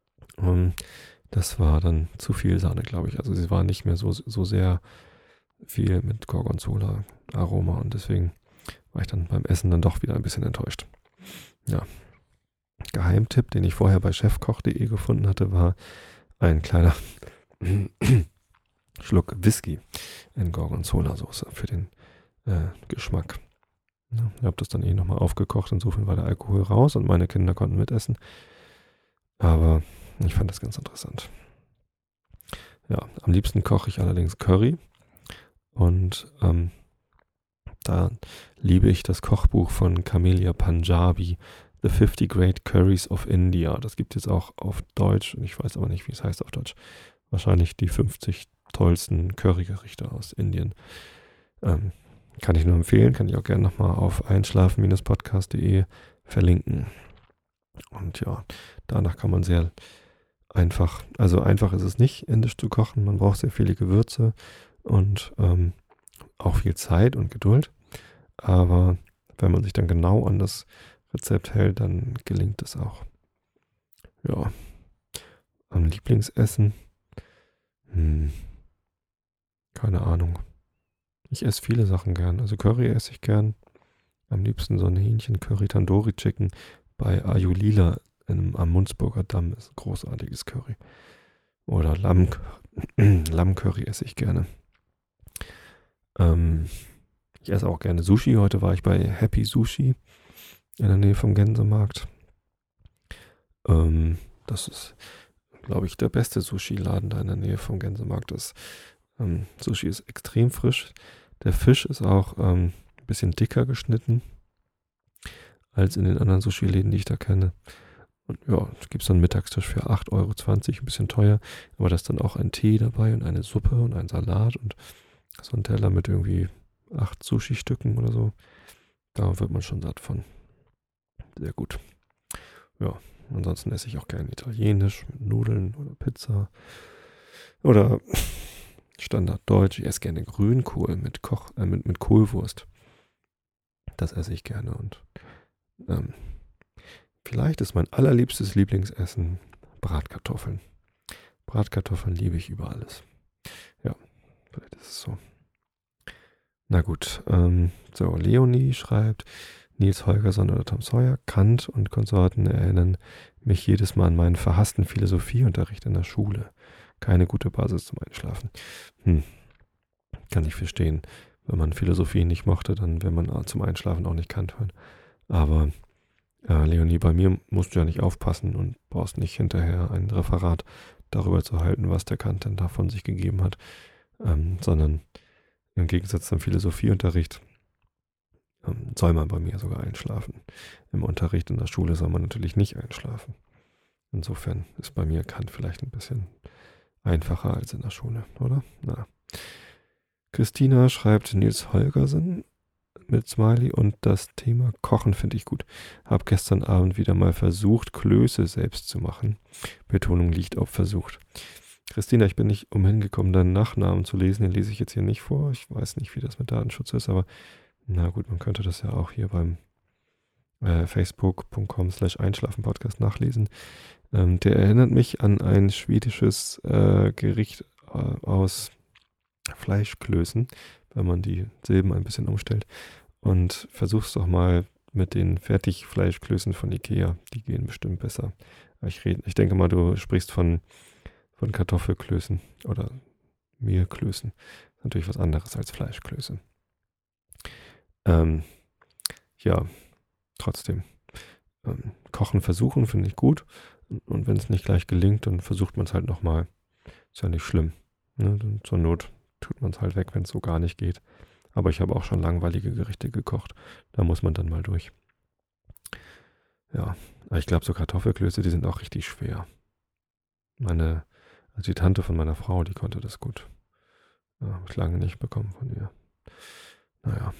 Das war dann zu viel Sahne, glaube ich. Also sie war nicht mehr so sehr viel mit Gorgonzola-Aroma und deswegen war ich dann beim Essen dann doch wieder ein bisschen enttäuscht. Ja. Geheimtipp, den ich vorher bei chefkoch.de gefunden hatte, war ein kleiner Schluck Whisky in Gorgonzola-Soße für den Geschmack. Ja, ich habe das dann nochmal aufgekocht, insofern war der Alkohol raus und meine Kinder konnten mitessen. Aber ich fand das ganz interessant. Ja, am liebsten koche ich allerdings Curry und da liebe ich das Kochbuch von Camelia Punjabi, The 50 Great Curries of India. Das gibt es auch auf Deutsch und ich weiß aber nicht, wie es heißt auf Deutsch. Wahrscheinlich die 50 tollsten Currygerichte aus Indien. Kann ich nur empfehlen, kann ich auch gerne nochmal auf einschlafen-podcast.de verlinken. Und ja, danach kann man sehr einfach, also einfach ist es nicht, indisch zu kochen. Man braucht sehr viele Gewürze und auch viel Zeit und Geduld. Aber wenn man sich dann genau an das Rezept hält, dann gelingt es auch. Ja, am Lieblingsessen? Keine Ahnung. Ich esse viele Sachen gern. Also Curry esse ich gern. Am liebsten so ein Hähnchen-Curry, Tandoori Chicken bei Ayulila am Munzburger Damm ist ein großartiges Curry. Oder Lammcurry esse ich gerne. Ich esse auch gerne Sushi. Heute war ich bei Happy Sushi in der Nähe vom Gänsemarkt. Das ist, glaube ich, der beste Sushi-Laden da in der Nähe vom Gänsemarkt. Sushi ist extrem frisch. Der Fisch ist auch ein bisschen dicker geschnitten als in den anderen Sushi-Läden, die ich da kenne. Und ja, es gibt so einen Mittagstisch für 8,20 Euro, ein bisschen teuer. Aber da ist dann auch ein Tee dabei und eine Suppe und ein Salat und so ein Teller mit irgendwie 8 Sushi-Stücken oder so. Da wird man schon satt von. Sehr gut. Ja, ansonsten esse ich auch gerne italienisch mit Nudeln oder Pizza. Oder Standarddeutsch. Ich esse gerne Grünkohl mit Kohlwurst. Das esse ich gerne und vielleicht ist mein allerliebstes Lieblingsessen Bratkartoffeln. Bratkartoffeln liebe ich über alles. Ja, vielleicht ist es so. Na gut, so Leonie schreibt, Nils Holgersson oder Tom Sawyer, Kant und Konsorten erinnern mich jedes Mal an meinen verhassten Philosophieunterricht in der Schule. Keine gute Basis zum Einschlafen. Kann ich verstehen. Wenn man Philosophie nicht mochte, dann will man zum Einschlafen auch nicht Kant hören. Aber Leonie, bei mir musst du ja nicht aufpassen und brauchst nicht hinterher ein Referat darüber zu halten, was der Kant denn da von sich gegeben hat, sondern im Gegensatz zum Philosophieunterricht soll man bei mir sogar einschlafen. Im Unterricht in der Schule soll man natürlich nicht einschlafen. Insofern ist bei mir Kant vielleicht ein bisschen einfacher als in der Schule, oder? Na. Christina schreibt Nils Holgersen mit Smiley und das Thema Kochen finde ich gut. Hab gestern Abend wieder mal versucht, Klöße selbst zu machen. Betonung liegt auf versucht. Christina, ich bin nicht umhin gekommen, deinen Nachnamen zu lesen. Den lese ich jetzt hier nicht vor. Ich weiß nicht, wie das mit Datenschutz ist, aber na gut, man könnte das ja auch hier beim facebook.com/Einschlafen-Podcast nachlesen. Der erinnert mich an ein schwedisches Gericht aus Fleischklößen, wenn man die Silben ein bisschen umstellt. Und versuch's doch mal mit den Fertigfleischklößen von Ikea. Die gehen bestimmt besser. Ich denke mal, du sprichst von von Kartoffelklößen oder Mehlklößen. Ist natürlich was anderes als Fleischklöße. Ja, trotzdem. Kochen versuchen finde ich gut. Und wenn es nicht gleich gelingt, dann versucht man es halt nochmal. Ist ja nicht schlimm. Ne? Zur Not tut man es halt weg, wenn es so gar nicht geht. Aber ich habe auch schon langweilige Gerichte gekocht. Da muss man dann mal durch. Ja, aber ich glaube, so Kartoffelklöße, die sind auch richtig schwer. Also die Tante von meiner Frau, die konnte das gut. Ja, habe ich lange nicht bekommen von ihr. Naja.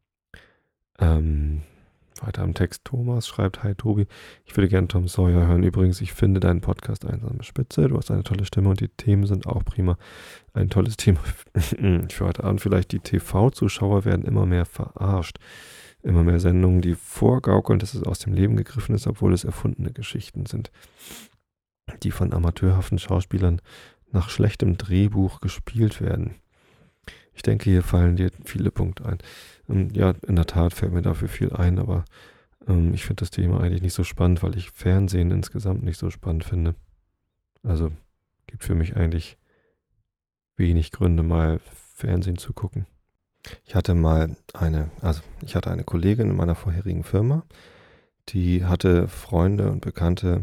Weiter am Text. Thomas schreibt: Hi Tobi, ich würde gerne Tom Sawyer hören. Übrigens, ich finde deinen Podcast einsame Spitze. Du hast eine tolle Stimme und die Themen sind auch prima. Ein tolles Thema für heute Abend. Vielleicht die TV-Zuschauer werden immer mehr verarscht. Immer mehr Sendungen, die vorgaukeln, dass es aus dem Leben gegriffen ist, obwohl es erfundene Geschichten sind, die von amateurhaften Schauspielern nach schlechtem Drehbuch gespielt werden. Ich denke, hier fallen dir viele Punkte ein. Ja, in der Tat fällt mir dafür viel ein, aber ich finde das Thema eigentlich nicht so spannend, weil ich Fernsehen insgesamt nicht so spannend finde. Also gibt für mich eigentlich wenig Gründe, mal Fernsehen zu gucken. Ich hatte eine Kollegin in meiner vorherigen Firma, die hatte Freunde und Bekannte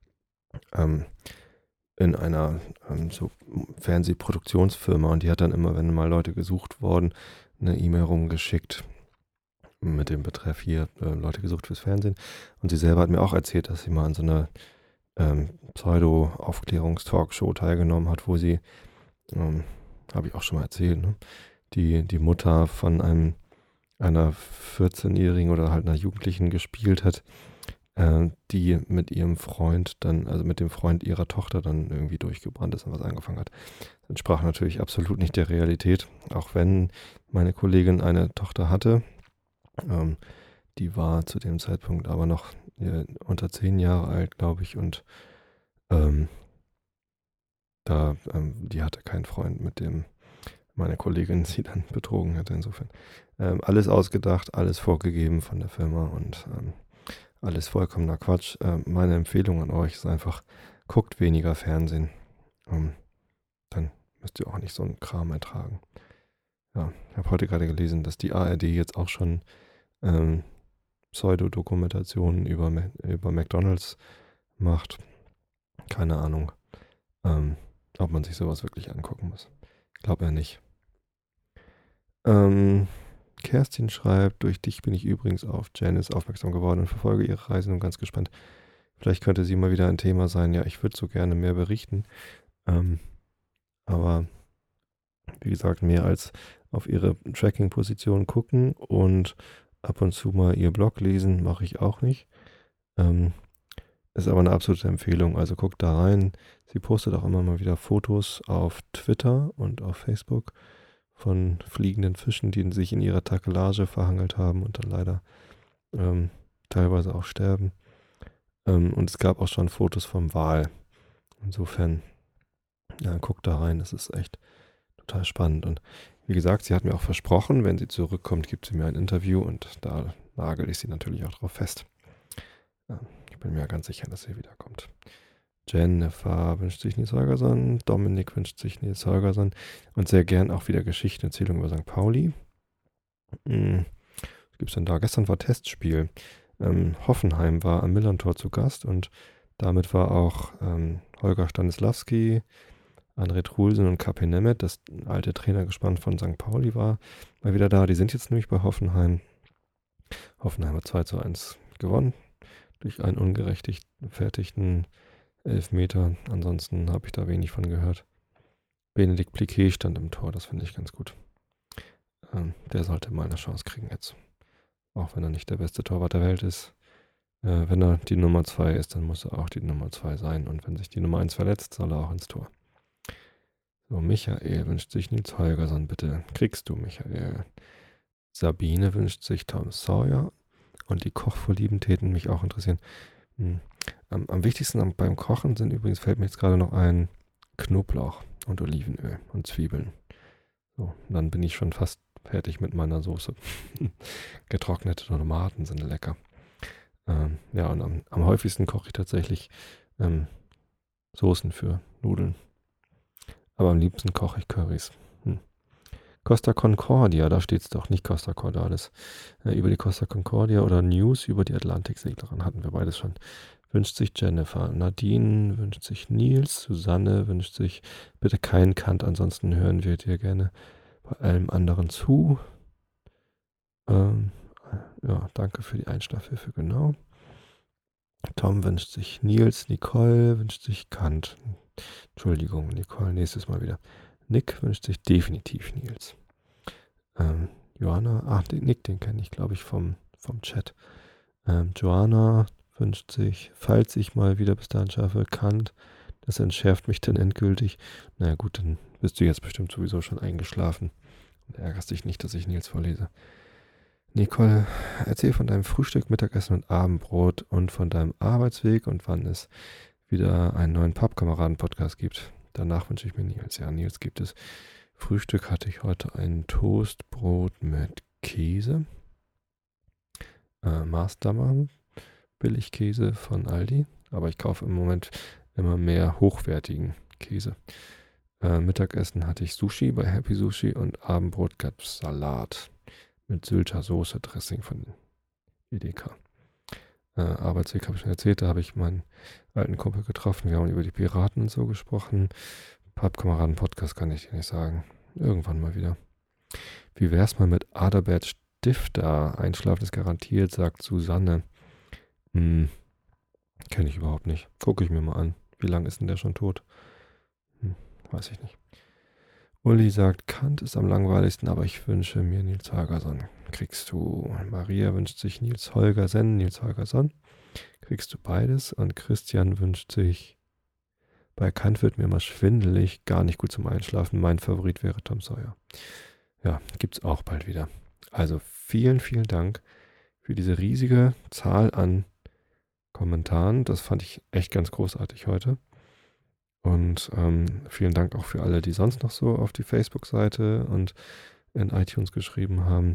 in einer so Fernsehproduktionsfirma, und die hat dann immer, wenn mal Leute gesucht wurden, eine E-Mail rumgeschickt mit dem Betreff hier, Leute gesucht fürs Fernsehen. Und sie selber hat mir auch erzählt, dass sie mal an so einer Pseudo-Aufklärungstalkshow teilgenommen hat, wo sie, habe ich auch schon mal erzählt, ne? Die Mutter von einer 14-Jährigen oder halt einer Jugendlichen gespielt hat, die mit ihrem Freund dann, also mit dem Freund ihrer Tochter dann irgendwie durchgebrannt ist und was angefangen hat. Das entsprach natürlich absolut nicht der Realität, auch wenn meine Kollegin eine Tochter hatte. Die war zu dem Zeitpunkt aber noch unter 10 Jahre alt, glaube ich, und die hatte keinen Freund, mit dem meine Kollegin sie dann betrogen hatte. Insofern alles ausgedacht, alles vorgegeben von der Firma und alles vollkommener Quatsch. Meine Empfehlung an euch ist einfach, guckt weniger Fernsehen. Dann müsst ihr auch nicht so einen Kram ertragen. Ja, ich habe heute gerade gelesen, dass die ARD jetzt auch schon Pseudodokumentationen über McDonald's macht. Keine Ahnung, ob man sich sowas wirklich angucken muss. Ich glaube ja nicht. Kerstin schreibt: Durch dich bin ich übrigens auf Janice aufmerksam geworden und verfolge ihre Reisen und ganz gespannt. Vielleicht könnte sie mal wieder ein Thema sein. Ja, ich würde so gerne mehr berichten. Aber wie gesagt, mehr als auf ihre Tracking-Position gucken und ab und zu mal ihr Blog lesen, mache ich auch nicht. Ist aber eine absolute Empfehlung. Also guckt da rein. Sie postet auch immer mal wieder Fotos auf Twitter und auf Facebook von fliegenden Fischen, die sich in ihrer Takelage verhangelt haben und dann leider teilweise auch sterben. Und es gab auch schon Fotos vom Wal. Insofern, ja, guckt da rein. Das ist echt total spannend. Und wie gesagt, sie hat mir auch versprochen, wenn sie zurückkommt, gibt sie mir ein Interview, und da nagel ich sie natürlich auch drauf fest. Ich bin mir ganz sicher, dass sie wiederkommt. Jennifer wünscht sich Nils Holgersson, Dominik wünscht sich Nils Holgersson und sehr gern auch wieder Geschichtenerzählung über St. Pauli. Was gibt es denn da? Gestern war Testspiel. Hoffenheim war am Millerntor zu Gast und damit war auch Holger Stanislawski, André Trulsen und Kapi Nemeth, das alte Trainergespann von St. Pauli, war mal wieder da. Die sind jetzt nämlich bei Hoffenheim. Hoffenheim hat 2:1 gewonnen durch einen ungerechtfertigten Elfmeter. Ansonsten habe ich da wenig von gehört. Benedikt Pliquet stand im Tor, das finde ich ganz gut. Der sollte mal eine Chance kriegen jetzt. Auch wenn er nicht der beste Torwart der Welt ist. Wenn er die Nummer 2 ist, dann muss er auch die Nummer 2 sein. Und wenn sich die Nummer 1 verletzt, soll er auch ins Tor. So, Michael wünscht sich Nils Holgersson, bitte. Kriegst du, Michael. Sabine wünscht sich Tom Sawyer. Und die Kochvorlieben täten mich auch interessieren. Am wichtigsten beim Kochen sind übrigens, fällt mir jetzt gerade noch ein, Knoblauch und Olivenöl und Zwiebeln. So, dann bin ich schon fast fertig mit meiner Soße. Getrocknete Tomaten sind lecker. Ja, und am häufigsten koche ich tatsächlich Soßen für Nudeln. Aber am liebsten koche ich Currys. Costa Concordia, da steht es doch, nicht Costa Cordalis. Über die Costa Concordia oder News über die Atlantikseglerin hatten wir beides schon. Wünscht sich Jennifer. Nadine wünscht sich Nils. Susanne wünscht sich bitte keinen Kant, ansonsten hören wir dir gerne bei allem anderen zu. Ja, danke für die Einschlafhilfe, genau. Tom wünscht sich Nils. Nicole wünscht sich Kant. Entschuldigung, Nicole, nächstes Mal wieder. Nick wünscht sich definitiv Nils. Johanna, Nick, den kenne ich, glaube ich, vom Chat. Joanna wünscht sich, falls ich mal wieder bis dahin schaffe, Kant. Das entschärft mich dann endgültig. Naja gut, dann bist du jetzt bestimmt sowieso schon eingeschlafen und ärgerst dich nicht, dass ich Nils vorlese. Nicole, erzähl von deinem Frühstück, Mittagessen und Abendbrot und von deinem Arbeitsweg und wann es wieder einen neuen Pappkameraden-Podcast gibt. Danach wünsche ich mir Nils. Ja, Nils gibt es. Frühstück hatte ich heute ein Toastbrot mit Käse. Maßdammer, Billigkäse von Aldi. Aber ich kaufe im Moment immer mehr hochwertigen Käse. Mittagessen hatte ich Sushi bei Happy Sushi und Abendbrot gab es Salat mit Sylter Soße Dressing von Edeka. Arbeitsweg habe ich schon erzählt, da habe ich meinen alten Kumpel getroffen. Wir haben über die Piraten und so gesprochen. Pappkameraden-Podcast kann ich dir nicht sagen. Irgendwann mal wieder. Wie wär's mal mit Adalbert Stifter? Einschlafen ist garantiert, sagt Susanne. Kenne ich überhaupt nicht. Gucke ich mir mal an. Wie lange ist denn der schon tot? Weiß ich nicht. Uli sagt, Kant ist am langweiligsten, aber ich wünsche mir Nils Holgersson. Kriegst du. Maria wünscht sich Nils Holgersson, Nils Holgersson. Kriegst du beides. Und Christian wünscht sich, bei Kant wird mir immer schwindelig, gar nicht gut zum Einschlafen. Mein Favorit wäre Tom Sawyer. Ja, gibt's auch bald wieder. Also vielen, vielen Dank für diese riesige Zahl an Kommentaren. Das fand ich echt ganz großartig heute. Und vielen Dank auch für alle, die sonst noch so auf die Facebook-Seite und in iTunes geschrieben haben.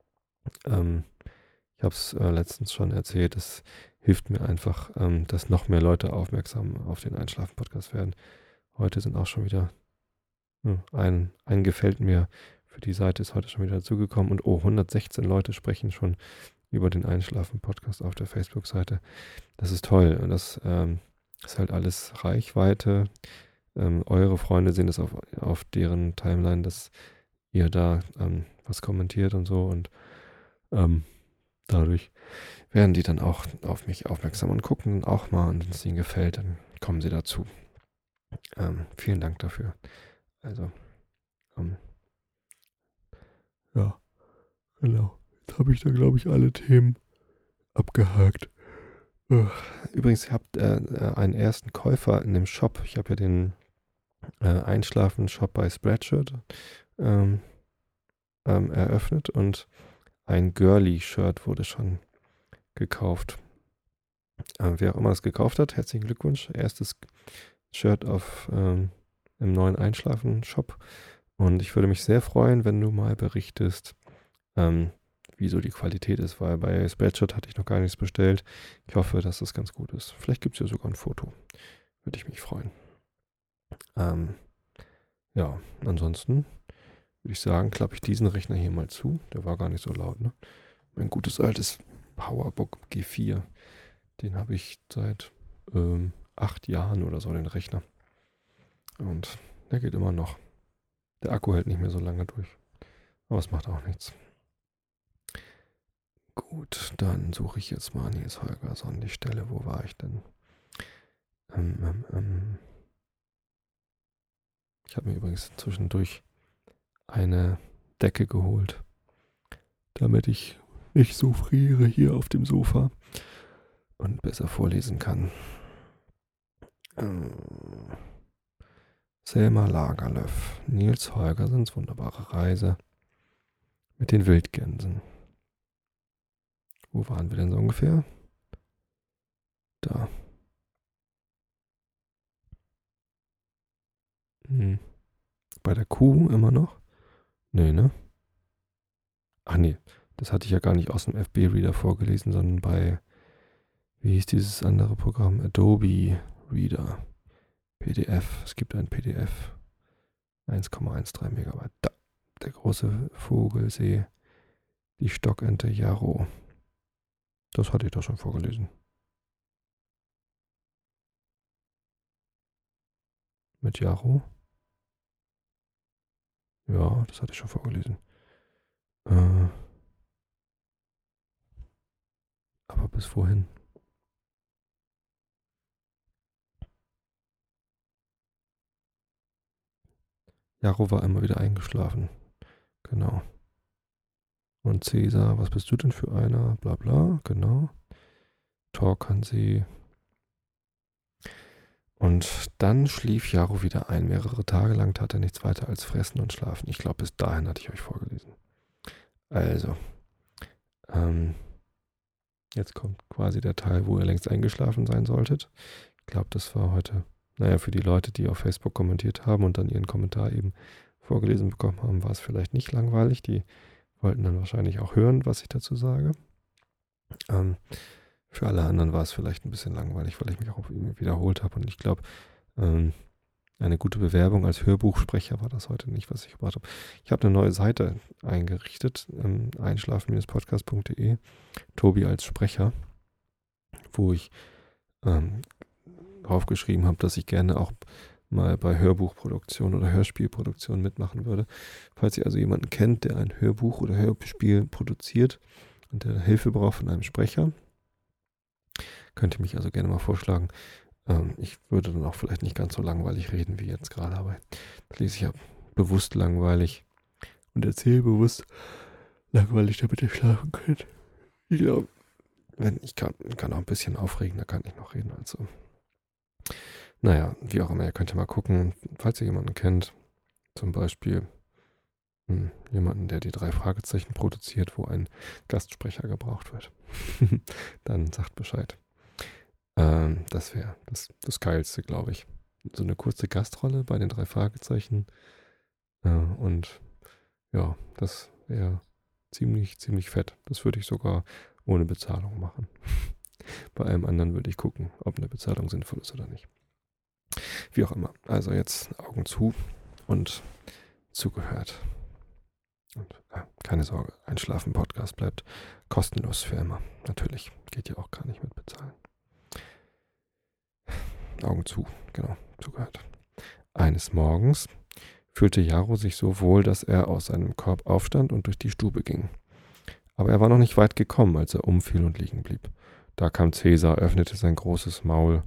Ich habe es letztens schon erzählt, es hilft mir einfach, dass noch mehr Leute aufmerksam auf den Einschlafen-Podcast werden. Heute sind auch schon wieder ein gefällt mir für die Seite ist heute schon wieder dazugekommen und 116 Leute sprechen schon über den Einschlafen-Podcast auf der Facebook-Seite. Das ist toll und das ist halt alles Reichweite. Eure Freunde sehen das auf deren Timeline, dass ihr da was kommentiert und so und dadurch werden die dann auch auf mich aufmerksam und gucken auch mal und wenn es ihnen gefällt, dann kommen sie dazu. Vielen Dank dafür. Also, ja, genau. Jetzt habe ich da, glaube ich, alle Themen abgehakt. Übrigens, ihr habt einen ersten Käufer in dem Shop. Ich habe ja den Einschlafen-Shop bei Spreadshirt eröffnet und ein Girly-Shirt wurde schon gekauft. Wer auch immer das gekauft hat, herzlichen Glückwunsch. Erstes Shirt im neuen Einschlafen-Shop. Und ich würde mich sehr freuen, wenn du mal berichtest, wie so die Qualität ist, weil bei Spreadshirt hatte ich noch gar nichts bestellt. Ich hoffe, dass das ganz gut ist. Vielleicht gibt es ja sogar ein Foto. Würde ich mich freuen. Ja, ansonsten würde ich sagen, klappe ich diesen Rechner hier mal zu. Der war gar nicht so laut, ne? Mein gutes altes PowerBook G4. Den habe ich seit 8 Jahren oder so, den Rechner. Und der geht immer noch. Der Akku hält nicht mehr so lange durch. Aber es macht auch nichts. Gut, dann suche ich jetzt mal Nils Holgersson die Stelle. Wo war ich denn? Ich habe mir übrigens zwischendurch eine Decke geholt, damit ich nicht so friere hier auf dem Sofa und besser vorlesen kann. Selma Lagerlöf, Nils Holgerssons wunderbare Reise mit den Wildgänsen. Wo waren wir denn so ungefähr? Da. Bei der Kuh immer noch? Nee, ne? Ach nee, das hatte ich ja gar nicht aus dem FB-Reader vorgelesen, sondern bei, wie hieß dieses andere Programm? Adobe Reader. PDF. Es gibt ein PDF. 1,13 Megabyte. Da, der große Vogelsee, die Stockente Jarro. Das hatte ich doch schon vorgelesen. Mit Jarro? Ja, das hatte ich schon vorgelesen. Aber bis wohin? Jarro war immer wieder eingeschlafen. Genau. Und Cäsar, was bist du denn für einer? Bla bla, genau. Torkansee. Und dann schlief Jarro wieder ein. Mehrere Tage lang tat er nichts weiter als fressen und schlafen. Ich glaube, bis dahin hatte ich euch vorgelesen. Also, jetzt kommt quasi der Teil, wo ihr längst eingeschlafen sein solltet. Ich glaube, das war heute, für die Leute, die auf Facebook kommentiert haben und dann ihren Kommentar eben vorgelesen bekommen haben, war es vielleicht nicht langweilig. Die wollten dann wahrscheinlich auch hören, was ich dazu sage. Für alle anderen war es vielleicht ein bisschen langweilig, weil ich mich auch wiederholt habe. Und ich glaube, eine gute Bewerbung als Hörbuchsprecher war das heute nicht, was ich gebracht habe. Ich habe eine neue Seite eingerichtet, einschlafen-podcast.de, Tobi als Sprecher, wo ich draufgeschrieben habe, dass ich gerne auch mal bei Hörbuchproduktion oder Hörspielproduktion mitmachen würde. Falls ihr also jemanden kennt, der ein Hörbuch oder Hörspiel produziert und der Hilfe braucht von einem Sprecher, könnt ihr mich also gerne mal vorschlagen. Ich würde dann auch vielleicht nicht ganz so langweilig reden wie jetzt gerade, aber das lese ich ja bewusst langweilig und erzähle bewusst langweilig, damit ihr schlafen könnt. Ich glaube, ich kann auch ein bisschen aufregen, da kann ich noch reden. Also, naja, wie auch immer, ihr könnt ja mal gucken, falls ihr jemanden kennt, zum Beispiel jemanden, der die 3 Fragezeichen produziert, wo ein Gastsprecher gebraucht wird, dann sagt Bescheid. Das wäre das Geilste, glaube ich. So eine kurze Gastrolle bei den 3 Fragezeichen. Und ja, das wäre ziemlich, ziemlich fett. Das würde ich sogar ohne Bezahlung machen. Bei allem anderen würde ich gucken, ob eine Bezahlung sinnvoll ist oder nicht. Wie auch immer. Also jetzt Augen zu und zugehört. Und keine Sorge, Einschlafen-Podcast bleibt kostenlos für immer. Natürlich, geht ja auch gar nicht mit bezahlen. Augen zu, genau, zugehört. Eines Morgens fühlte Jarro sich so wohl, dass er aus seinem Korb aufstand und durch die Stube ging. Aber er war noch nicht weit gekommen, als er umfiel und liegen blieb. Da kam Cäsar, öffnete sein großes Maul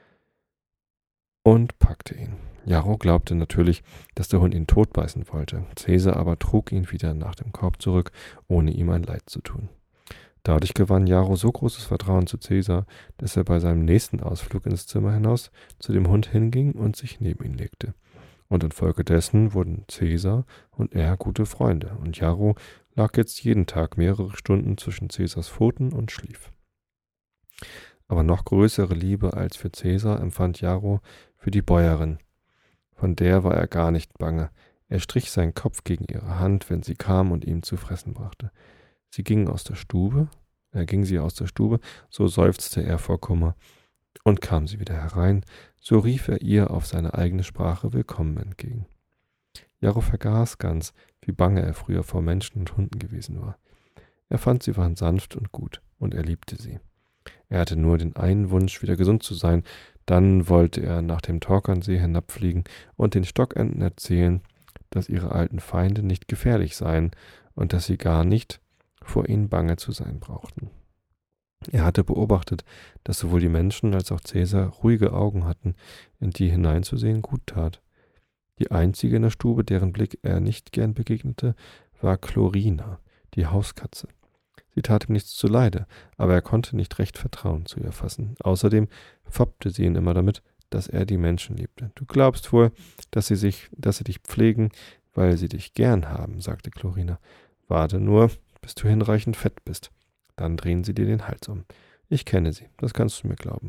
und packte ihn. Jarro glaubte natürlich, dass der Hund ihn totbeißen wollte. Cäsar aber trug ihn wieder nach dem Korb zurück, ohne ihm ein Leid zu tun. Dadurch gewann Jarro so großes Vertrauen zu Cäsar, dass er bei seinem nächsten Ausflug ins Zimmer hinaus zu dem Hund hinging und sich neben ihn legte. Und infolgedessen wurden Cäsar und er gute Freunde, und Jarro lag jetzt jeden Tag mehrere Stunden zwischen Cäsars Pfoten und schlief. Aber noch größere Liebe als für Cäsar empfand Jarro für die Bäuerin. Von der war er gar nicht bange. Er strich seinen Kopf gegen ihre Hand, wenn sie kam und ihm zu fressen brachte. Ging sie aus der Stube, so seufzte er vor Kummer. Und kam sie wieder herein, so rief er ihr auf seine eigene Sprache Willkommen entgegen. Jarro vergaß ganz, wie bange er früher vor Menschen und Hunden gewesen war. Er fand, sie waren sanft und gut, und er liebte sie. Er hatte nur den einen Wunsch, wieder gesund zu sein. Dann wollte er nach dem Torkernsee hinabfliegen und den Stockenten erzählen, dass ihre alten Feinde nicht gefährlich seien und dass sie gar nicht vor ihnen bange zu sein brauchten. Er hatte beobachtet, dass sowohl die Menschen als auch Cäsar ruhige Augen hatten, in die hineinzusehen gut tat. Die einzige in der Stube, deren Blick er nicht gern begegnete, war Chlorina, die Hauskatze. Sie tat ihm nichts zuleide, aber er konnte nicht recht Vertrauen zu ihr fassen. Außerdem foppte sie ihn immer damit, dass er die Menschen liebte. »Du glaubst wohl, dass sie dich pflegen, weil sie dich gern haben«, sagte Chlorina. »Warte nur, bis du hinreichend fett bist. Dann drehen sie dir den Hals um. Ich kenne sie, das kannst du mir glauben.«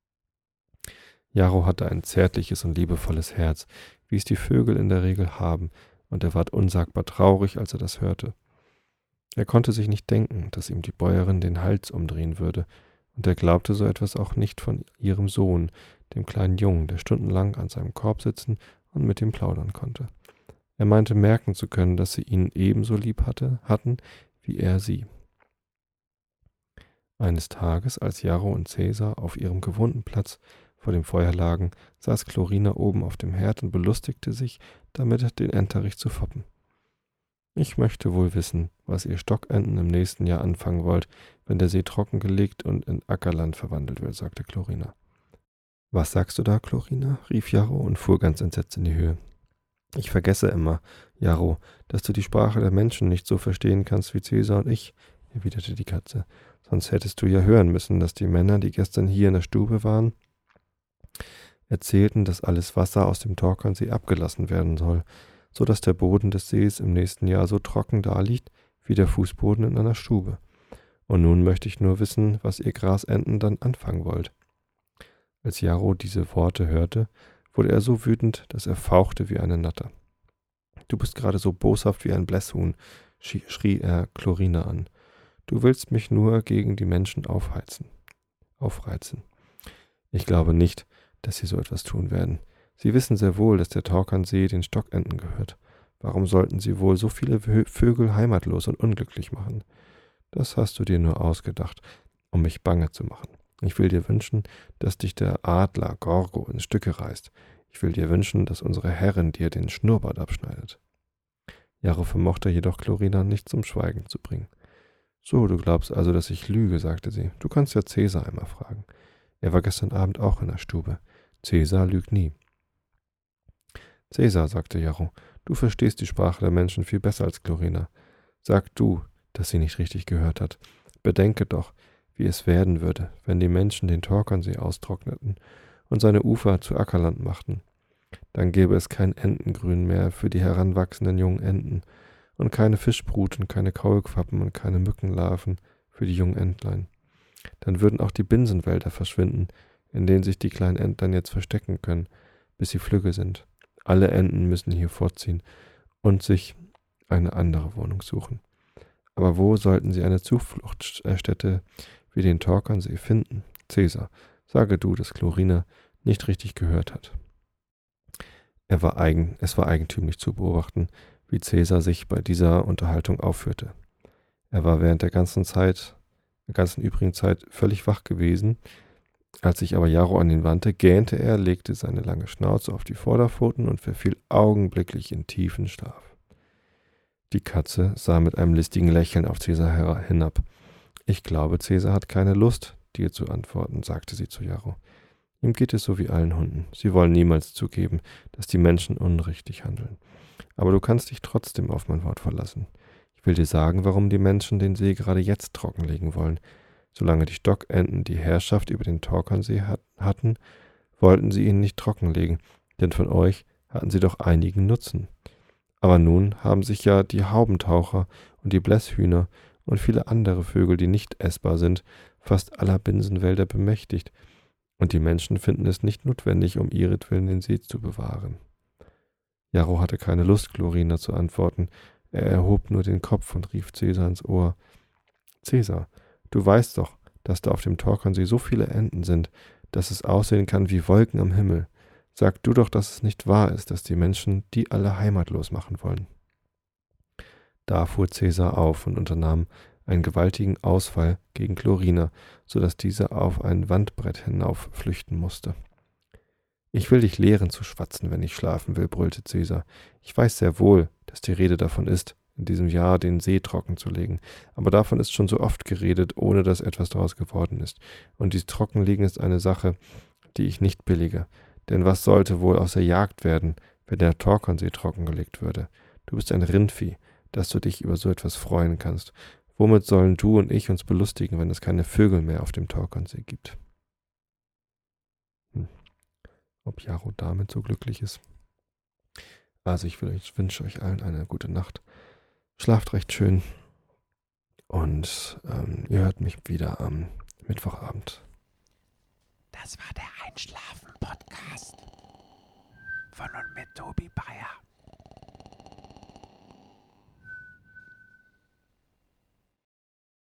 Jarro hatte ein zärtliches und liebevolles Herz, wie es die Vögel in der Regel haben, und er ward unsagbar traurig, als er das hörte. Er konnte sich nicht denken, dass ihm die Bäuerin den Hals umdrehen würde, und er glaubte so etwas auch nicht von ihrem Sohn, dem kleinen Jungen, der stundenlang an seinem Korb sitzen und mit ihm plaudern konnte. Er meinte merken zu können, dass sie ihn ebenso lieb hatten, wie er sie. Eines Tages, als Jarro und Cäsar auf ihrem gewohnten Platz vor dem Feuer lagen, saß Chlorina oben auf dem Herd und belustigte sich damit, den Enterich zu foppen. »Ich möchte wohl wissen, was ihr Stockenten im nächsten Jahr anfangen wollt, wenn der See trockengelegt und in Ackerland verwandelt wird«, sagte Chlorina. »Was sagst du da, Chlorina?« rief Jarro und fuhr ganz entsetzt in die Höhe. »Ich vergesse immer, Jarro, dass du die Sprache der Menschen nicht so verstehen kannst wie Cäsar und ich«, erwiderte die Katze. »Sonst hättest du ja hören müssen, dass die Männer, die gestern hier in der Stube waren, erzählten, dass alles Wasser aus dem Torkernsee abgelassen werden soll, so dass der Boden des Sees im nächsten Jahr so trocken daliegt wie der Fußboden in einer Stube. Und nun möchte ich nur wissen, was ihr Grasenten dann anfangen wollt.« Als Jarro diese Worte hörte, wurde er so wütend, dass er fauchte wie eine Natter. »Du bist gerade so boshaft wie ein Blässhuhn«, schrie er Chlorina an. »Du willst mich nur gegen die Menschen aufreizen. Ich glaube nicht, dass sie so etwas tun werden. Sie wissen sehr wohl, dass der Torkernsee den Stockenten gehört. Warum sollten sie wohl so viele Vögel heimatlos und unglücklich machen? Das hast du dir nur ausgedacht, um mich bange zu machen. Ich will dir wünschen, dass dich der Adler Gorgo in Stücke reißt. Ich will dir wünschen, dass unsere Herrin dir den Schnurrbart abschneidet.« Jarro vermochte jedoch Chlorina nicht zum Schweigen zu bringen. »So, du glaubst also, dass ich lüge«, sagte sie. »Du kannst ja Cäsar einmal fragen. Er war gestern Abend auch in der Stube. Cäsar lügt nie.« »Cäsar«, sagte Jarro, »du verstehst die Sprache der Menschen viel besser als Chlorina. Sag du, dass sie nicht richtig gehört hat. Bedenke doch, wie es werden würde, wenn die Menschen den Torkernsee austrockneten und seine Ufer zu Ackerland machten. Dann gäbe es kein Entengrün mehr für die heranwachsenden jungen Enten und keine Fischbrut und keine Kaulquappen und keine Mückenlarven für die jungen Entlein. Dann würden auch die Binsenwälder verschwinden, in denen sich die kleinen Entlein jetzt verstecken können, bis sie flügge sind. Alle Enten müssen hier fortziehen und sich eine andere Wohnung suchen. Aber wo sollten sie eine Zufluchtsstätte wie den Torkernsee finden? Cäsar, sage du, dass Chlorina nicht richtig gehört hat.« Es war eigentümlich zu beobachten, wie Cäsar sich bei dieser Unterhaltung aufführte. Er war während der ganzen übrigen Zeit völlig wach gewesen. Als sich aber Jarro an ihn wandte, gähnte er, legte seine lange Schnauze auf die Vorderpfoten und verfiel augenblicklich in tiefen Schlaf. Die Katze sah mit einem listigen Lächeln auf Cäsar hinab. »Ich glaube, Cäsar hat keine Lust, dir zu antworten«, sagte sie zu Jarro. »Ihm geht es so wie allen Hunden. Sie wollen niemals zugeben, dass die Menschen unrichtig handeln. Aber du kannst dich trotzdem auf mein Wort verlassen. Ich will dir sagen, warum die Menschen den See gerade jetzt trockenlegen wollen. Solange die Stockenten die Herrschaft über den Torkernsee hatten, wollten sie ihn nicht trockenlegen, denn von euch hatten sie doch einigen Nutzen. Aber nun haben sich ja die Haubentaucher und die Blässhühner und viele andere Vögel, die nicht essbar sind, fast aller Binsenwälder bemächtigt, und die Menschen finden es nicht notwendig, um ihretwillen den See zu bewahren.« Jarro hatte keine Lust, Chlorina zu antworten. Er erhob nur den Kopf und rief Cäsar ins Ohr. »Cäsar, du weißt doch, dass da auf dem Torkernsee so viele Enten sind, dass es aussehen kann wie Wolken am Himmel. Sag du doch, dass es nicht wahr ist, dass die Menschen die alle heimatlos machen wollen.« Da fuhr Cäsar auf und unternahm einen gewaltigen Ausfall gegen Chlorina, so dass diese auf ein Wandbrett hinauf flüchten musste. »Ich will dich lehren zu schwatzen, wenn ich schlafen will«, brüllte Cäsar. »Ich weiß sehr wohl, dass die Rede davon ist, in diesem Jahr den See trocken zu legen, aber davon ist schon so oft geredet, ohne dass etwas daraus geworden ist. Und dies Trockenlegen ist eine Sache, die ich nicht billige. Denn was sollte wohl aus der Jagd werden, wenn der Torkernsee trockengelegt würde? Du bist ein Rindvieh, dass du dich über so etwas freuen kannst. Womit sollen du und ich uns belustigen, wenn es keine Vögel mehr auf dem Torkernsee gibt?« Ob Jarro damit so glücklich ist? Also ich wünsche euch allen eine gute Nacht. Schlaft recht schön und ihr hört mich wieder am Mittwochabend. Das war der Einschlafen-Podcast von und mit Tobi Bayer.